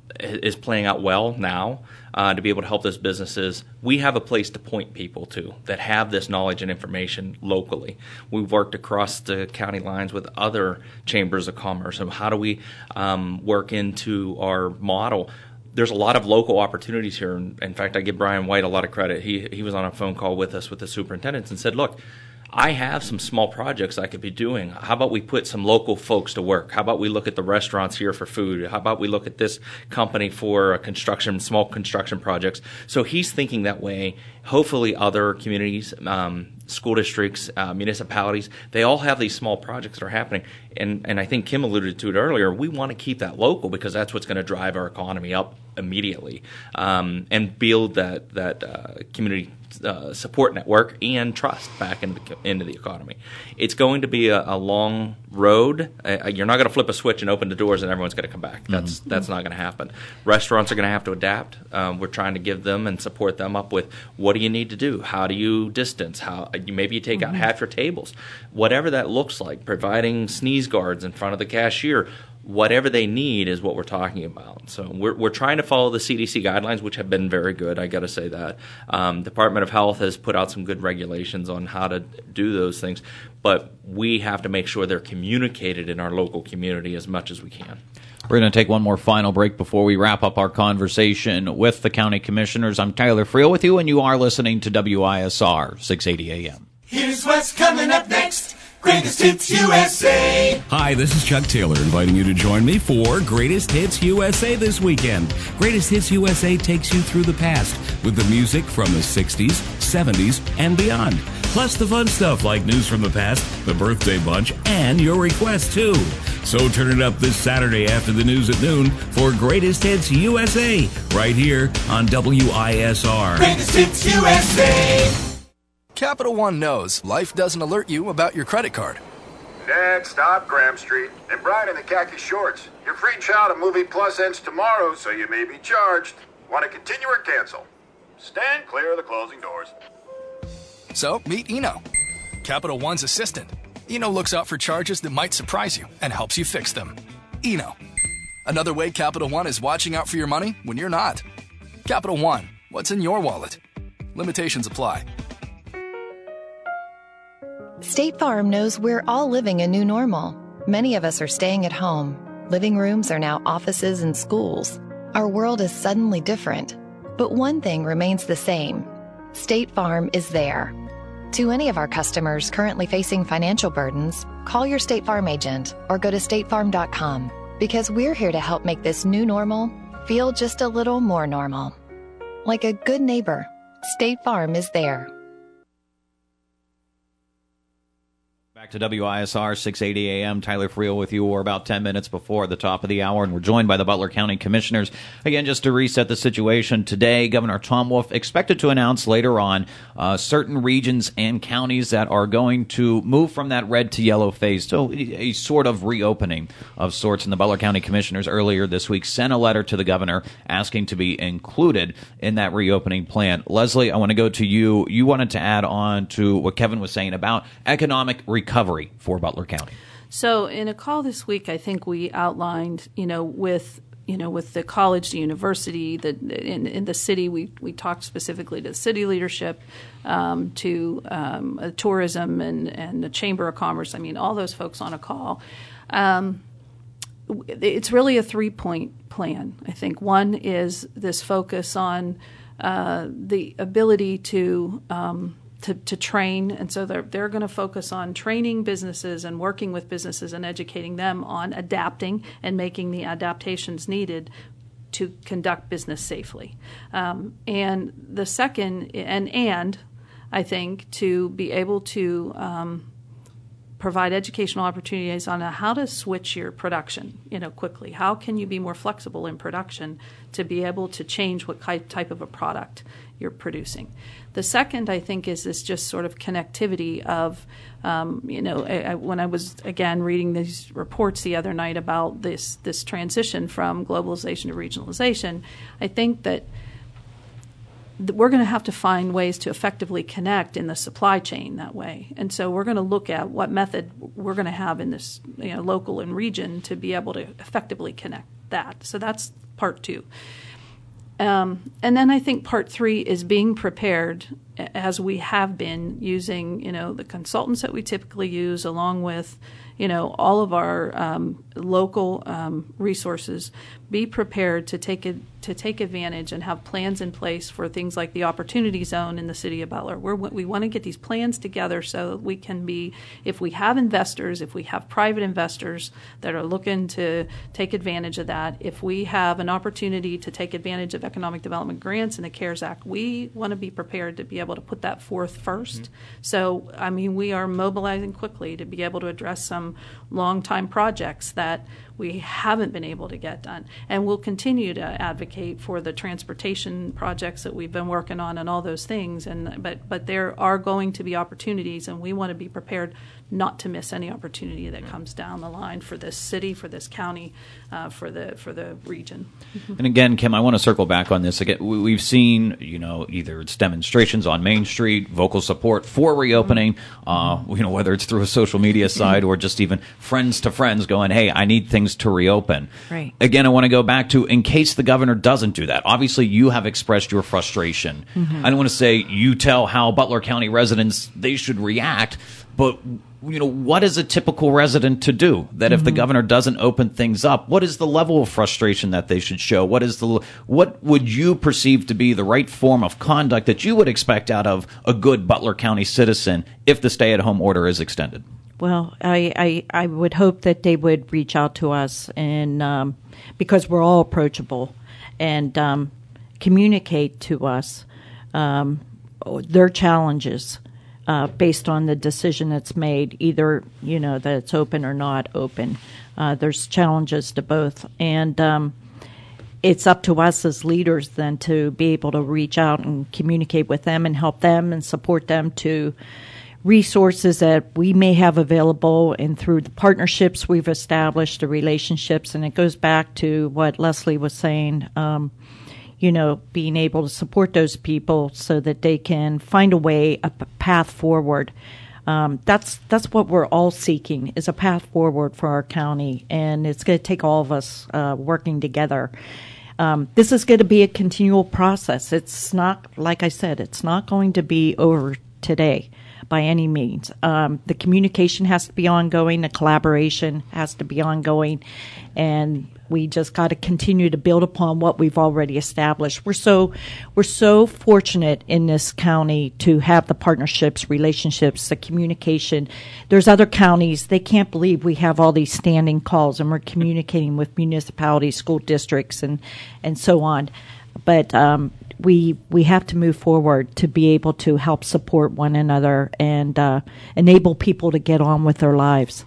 is playing out well now uh, to be able to help those businesses. We have a place to point people to that have this knowledge and information locally. We've worked across the county lines with other chambers of commerce. And how do we um, work into our model? There's a lot of local opportunities here. In fact, I give Brian White a lot of credit. He he was on a phone call with us with the superintendents and said, look, I have some small projects I could be doing. How about we put some local folks to work? How about we look at the restaurants here for food? How about we look at this company for a construction, small construction projects? So he's thinking that way. Hopefully other communities, um, school districts, uh, municipalities, they all have these small projects that are happening. And, and I think Kim alluded to it earlier. We want to keep that local because that's what's going to drive our economy up immediately um, and build that, that uh, community Uh, support network and trust back into the, into the economy. It's going to be a, a long road. Uh, you're not going to flip a switch and open the doors and everyone's going to come back. That's mm-hmm. that's not going to happen. Restaurants are going to have to adapt. Um, we're trying to give them and support them up with what do you need to do? How do you distance? How maybe you take mm-hmm. out half your tables. Whatever that looks like, providing sneeze guards in front of the cashier. whatever they need is what we're talking about. So we're we're trying to follow the C D C guidelines, which have been very good. I got to say that. Um, Department of Health has put out some good regulations on how to do those things, but we have to make sure they're communicated in our local community as much as we can. We're going to take one more final break before we wrap up our conversation with the county commissioners. I'm Tyler Friel with you, and you are listening to W I S R six eighty A M. Here's what's coming up next. Greatest Hits U S A. Hi, this is Chuck Taylor inviting you to join me for Greatest Hits U S A this weekend. Greatest Hits U S A takes you through the past with the music from the sixties, seventies, and beyond. Plus the fun stuff like news from the past, the birthday bunch, and your requests too. So turn it up this Saturday after the news at noon for Greatest Hits U S A right here on W I S R. Greatest Hits U S A. Capital One knows life doesn't alert you about your credit card. Next stop, Graham Street. And Brian in the khaki shorts. Your free trial to Movie Plus ends tomorrow, so you may be charged. Want to continue or cancel? Stand clear of the closing doors. So, meet Eno, Capital One's assistant. Eno looks out for charges that might surprise you and helps you fix them. Eno. Another way Capital One is watching out for your money when you're not. Capital One, what's in your wallet? Limitations apply. State Farm knows we're all living a new normal. Many of us are staying at home. Living rooms are now offices and schools. Our world is suddenly different. But one thing remains the same. State Farm is there. To any of our customers currently facing financial burdens, call your State Farm agent or go to state farm dot com because we're here to help make this new normal feel just a little more normal. Like a good neighbor, State Farm is there. Back to W I S R six eighty A M. Tyler Friel with you. We're about ten minutes before the top of the hour, and we're joined by the Butler County Commissioners. Again, just to reset the situation today, Governor Tom Wolf expected to announce later on uh, certain regions and counties that are going to move from that red to yellow phase to a sort of reopening of sorts. And the Butler County Commissioners earlier this week sent a letter to the governor asking to be included in that reopening plan. Leslie, I want to go to you. You wanted to add on to what Kevin was saying about economic recovery. recovery for Butler County. So in a call this week, I think we outlined, you know, with you know, with the college, the university, the in, in the city, we we talked specifically to the city leadership, um, to um, uh, tourism and and the Chamber of Commerce. I mean, all those folks on a call. Um, it's really a three-point plan. I think one is this focus on uh, the ability to um, To, to train, and so they're they're going to focus on training businesses and working with businesses and educating them on adapting and making the adaptations needed to conduct business safely. Um, and the second, and and I think to be able to um, provide educational opportunities on how to switch your production, you know, quickly. How can you be more flexible in production to be able to change what type of a product you're producing? The second, I think, is this just sort of connectivity of, um, you know, I, I, when I was, again, reading these reports the other night about this this transition from globalization to regionalization, I think that we're going to have to find ways to effectively connect in the supply chain that way. And so we're going to look at what method we're going to have in this, you know, local and region to be able to effectively connect that. So that's part two. Um, and then I think part three is being prepared, as we have been using, you know, the consultants that we typically use, along with, you know, all of our um, local um, resources. Be prepared to take a, to take advantage and have plans in place for things like the Opportunity Zone in the city of Butler. We're, we want to get these plans together so that we can be, if we have investors, if we have private investors that are looking to take advantage of that, if we have an opportunity to take advantage of economic development grants in the CARES Act, we want to be prepared to be able to put that forth first. Mm-hmm. So, I mean, we are mobilizing quickly to be able to address some long-time projects that we haven't been able to get done. And we'll continue to advocate for the transportation projects that we've been working on and all those things. And but but there are going to be opportunities, and we want to be prepared not to miss any opportunity that comes down the line for this city, for this county, uh, for the for the region. And again, Kim, I want to circle back on this. Again, we've seen, you know, either it's demonstrations on Main Street, vocal support for reopening, mm-hmm. uh, you know, whether it's through a social media side or just even friends to friends going, hey, I need things things to reopen. Right. Again, I want to go back to, in case the governor doesn't do that, obviously you have expressed your frustration. Mm-hmm. I don't want to say you tell how Butler County residents they should react, but you know, what is a typical resident to do? That if mm-hmm. the governor doesn't open things up, what is the level of frustration that they should show? What is the what would you perceive to be the right form of conduct that you would expect out of a good Butler County citizen if the stay-at-home order is extended? Well, I, I, I would hope that they would reach out to us, and um, because we're all approachable, and um, communicate to us um, their challenges. Uh, based on the decision that's made, either, you know, that it's open or not open. Uh, there's challenges to both. And um, it's up to us as leaders then to be able to reach out and communicate with them and help them and support them to resources that we may have available, and through the partnerships we've established, the relationships. And it goes back to what Leslie was saying, um, you know, being able to support those people so that they can find a way, a path forward. Um, that's that's what we're all seeking, is a path forward for our county, and it's going to take all of us uh, working together. Um, this is going to be a continual process. It's not, like I said, it's not going to be over today by any means. Um, the communication has to be ongoing, the collaboration has to be ongoing, and we just got to continue to build upon what we've already established. We're so we're so fortunate in this county to have the partnerships, relationships, the communication. There's other counties, they can't believe we have all these standing calls, and we're communicating with municipalities, school districts, and, and so on. But um, we we have to move forward to be able to help support one another and uh, enable people to get on with their lives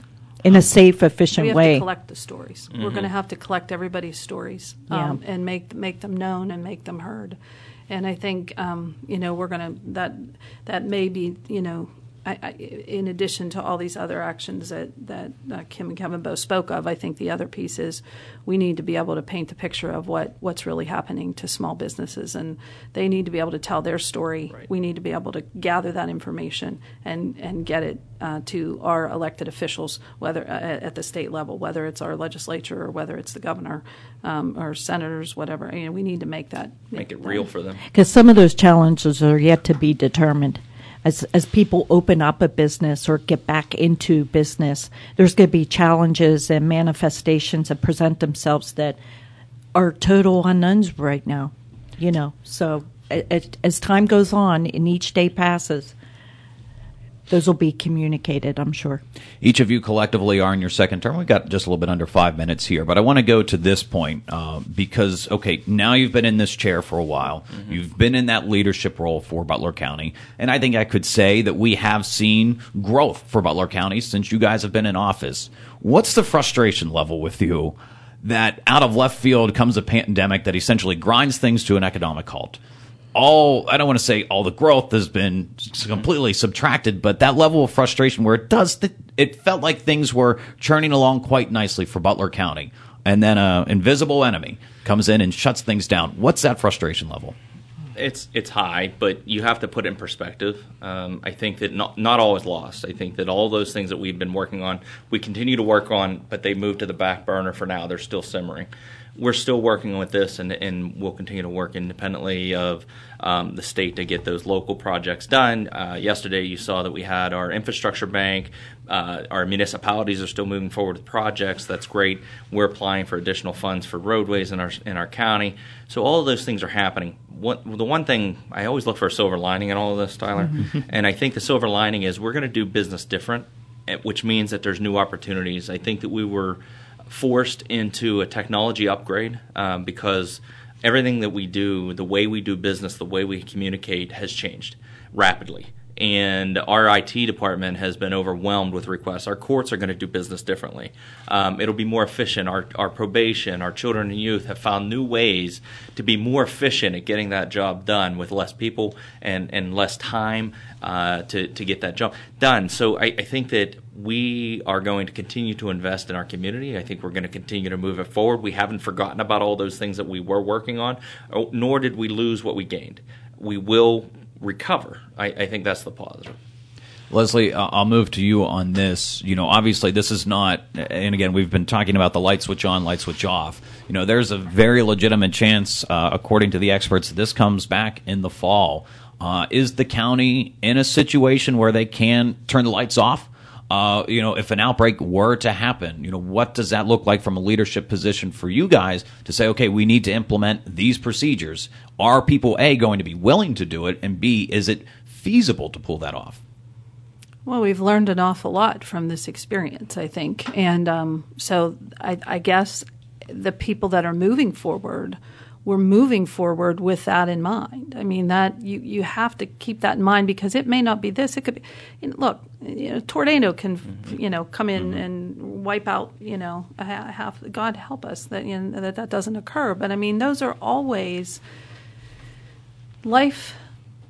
in a safe, efficient we have way. To collect the stories. Mm-hmm. We're going to have to collect everybody's stories um, yeah. and make make them known and make them heard. And I think um, you know we're going to that that may be you know I, I, in addition to all these other actions that that uh, Kim and Kevin both spoke of. I think the other piece is we need to be able to paint the picture of what, what's really happening to small businesses, and they need to be able to tell their story. Right. We need to be able to gather that information and and get it uh, to our elected officials, whether uh, at the state level, whether it's our legislature or whether it's the governor um, or senators, whatever. You know, we need to make that make, make it real for them, because some of those challenges are yet to be determined. As as people open up a business or get back into business, there's going to be challenges and manifestations that present themselves that are total unknowns right now. You know, so it, as time goes on and each day passes, those will be communicated, I'm sure. Each of you collectively are in your second term. We've got just a little bit under five minutes here, but I want to go to this point uh, because, okay, now you've been in this chair for a while. Mm-hmm. You've been in that leadership role for Butler County, and I think I could say that we have seen growth for Butler County since you guys have been in office. What's the frustration level with you that out of left field comes a pandemic that essentially grinds things to an economic halt? All I don't want to say all the growth has been completely subtracted, but that level of frustration where it does, th- it felt like things were churning along quite nicely for Butler County, and then an invisible enemy comes in and shuts things down. What's that frustration level? It's it's high, but you have to put it in perspective. Um, I think that not not all is lost. I think that all those things that we've been working on, we continue to work on, but they moved to the back burner for now. They're still simmering. We're still working with this, and, and we'll continue to work independently of um, the state to get those local projects done. Uh, yesterday, you saw that we had our infrastructure bank. Uh, our municipalities are still moving forward with projects. That's great. We're applying for additional funds for roadways in our in our county. So all of those things are happening. What, the one thing, I always look for a silver lining in all of this, Tyler, mm-hmm. and I think the silver lining is we're going to do business different, which means that there's new opportunities. I think that we were forced into a technology upgrade um, because everything that we do, the way we do business, the way we communicate has changed rapidly. And our I T department has been overwhelmed with requests. Our courts are going to do business differently. Um, it'll be more efficient. Our, our probation, our children and youth have found new ways to be more efficient at getting that job done with less people and, and less time uh, to, to get that job done. So I, I think that we are going to continue to invest in our community. I think we're going to continue to move it forward. We haven't forgotten about all those things that we were working on, nor did we lose what we gained. We will recover. I, I think that's the positive. Leslie, uh, I'll move to you on this. You know, obviously this is not, and again, we've been talking about the light switch on, light switch off. You know, there's a very legitimate chance, uh, according to the experts, that this comes back in the fall. Uh, is the county in a situation where they can turn the lights off? Uh, you know, if an outbreak were to happen, you know, what does that look like from a leadership position for you guys to say, okay, we need to implement these procedures? Are people, A, going to be willing to do it, and B, is it feasible to pull that off? Well, we've learned an awful lot from this experience, I think. And um, so I, I guess the people that are moving forward, we're moving forward with that in mind. I mean, that you, you have to keep that in mind, because it may not be this. It could be, you know, look, you know, a tornado can, you know, come in and wipe out, you know, a half. God help us that, you know, that that doesn't occur. But I mean, those are always life,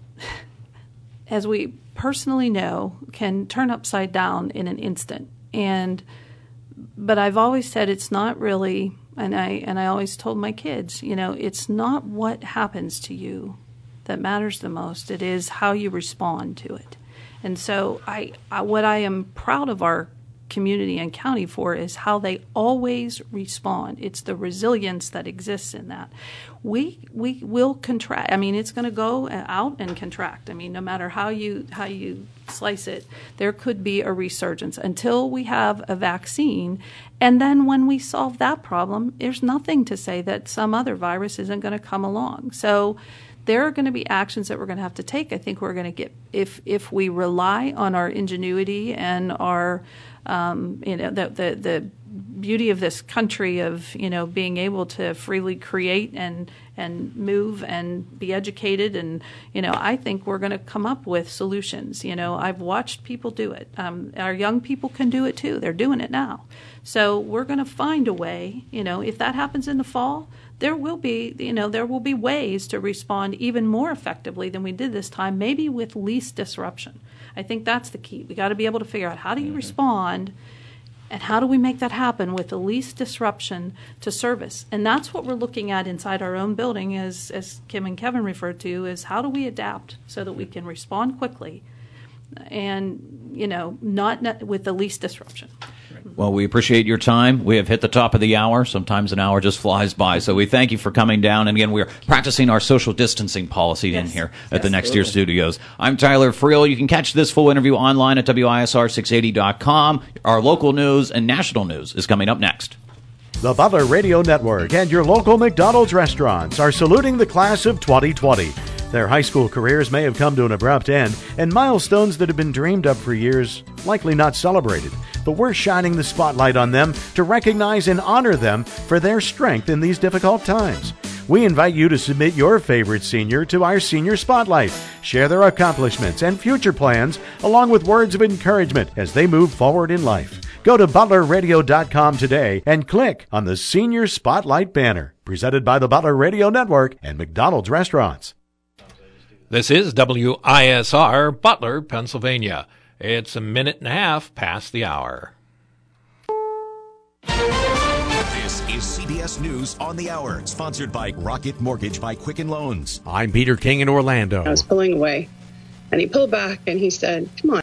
as we personally know, can turn upside down in an instant. And but I've always said it's not really. And I and I always told my kids, you know, it's not what happens to you that matters the most. It is how you respond to it. And so I, I what I am proud of our community and county for is how they always respond. It's the resilience that exists in that. We we will contract. I mean, it's going to go out and contract. I mean, no matter how you how you slice it, there could be a resurgence until we have a vaccine. And then when we solve that problem, there's nothing to say that some other virus isn't going to come along. So there are going to be actions that we're going to have to take. I think we're going to get, if if we rely on our ingenuity and our, um, you know, the, the the beauty of this country of, you know, being able to freely create and and move and be educated, and, you know, I think we're going to come up with solutions. You know, I've watched people do it. Um, our young people can do it too. They're doing it now. So we're going to find a way. You know, if that happens in the fall, there will be, you know, there will be ways to respond even more effectively than we did this time, maybe with least disruption. I think that's the key. We got to be able to figure out, how do you respond, and how do we make that happen with the least disruption to service? And that's what we're looking at inside our own building, as as Kim and Kevin referred to, is how do we adapt so that we can respond quickly and, you know, not, not with the least disruption. Well, we appreciate your time. We have hit the top of the hour. Sometimes an hour just flies by. So we thank you for coming down. And again, we're practicing our social distancing policy yes. in here at yes, the Next Year Studios. I'm Tyler Friel. You can catch this full interview online at W I S R six eighty dot com. Our local news and national news is coming up next. The Butler Radio Network and your local McDonald's restaurants are saluting the class of twenty twenty. Their high school careers may have come to an abrupt end, and milestones that have been dreamed up for years likely not celebrated. But we're shining the spotlight on them to recognize and honor them for their strength in these difficult times. We invite you to submit your favorite senior to our Senior Spotlight. Share their accomplishments and future plans, along with words of encouragement as they move forward in life. Go to butler radio dot com today and click on the Senior Spotlight banner, presented by the Butler Radio Network and McDonald's Restaurants. This is W I S R, Butler, Pennsylvania. It's a minute and a half past the hour. This is C B S News on the Hour, sponsored by Rocket Mortgage by Quicken Loans. I'm Peter King in Orlando. I was pulling away, and he pulled back, and he said, "Come on."